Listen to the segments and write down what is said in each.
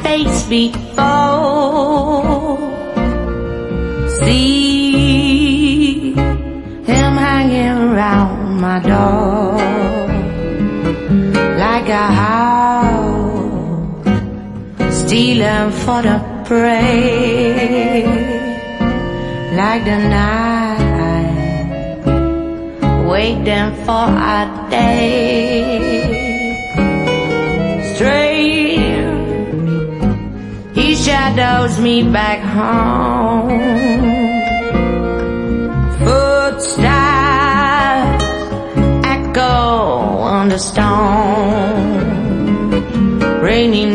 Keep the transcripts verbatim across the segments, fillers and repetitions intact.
face before. See him hanging around my door like a house stealing for the prey, like the night waiting for a day. Strange, he shadows me back home. Footsteps echo on the stone. Rainy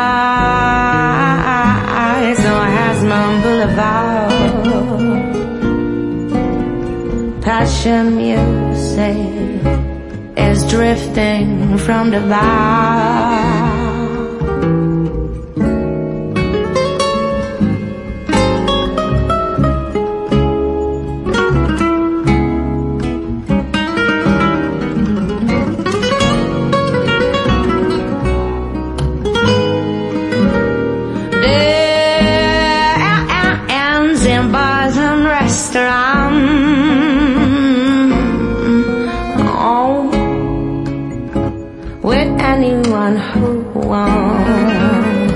nights on Hasman Boulevard. Passion music is drifting from the bar. Bars and restaurants, oh, with anyone who wants.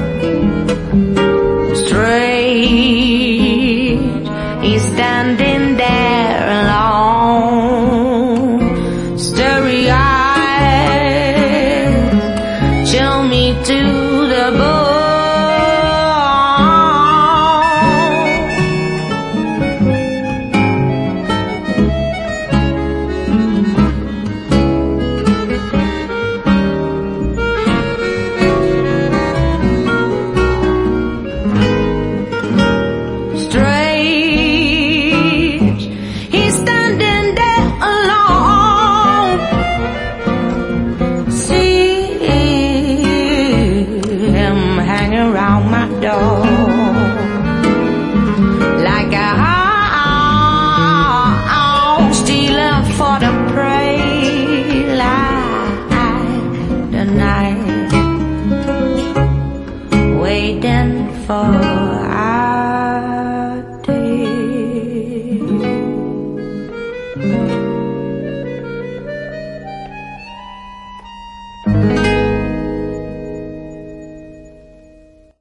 Straight, he's standing there alone, starry-eyed.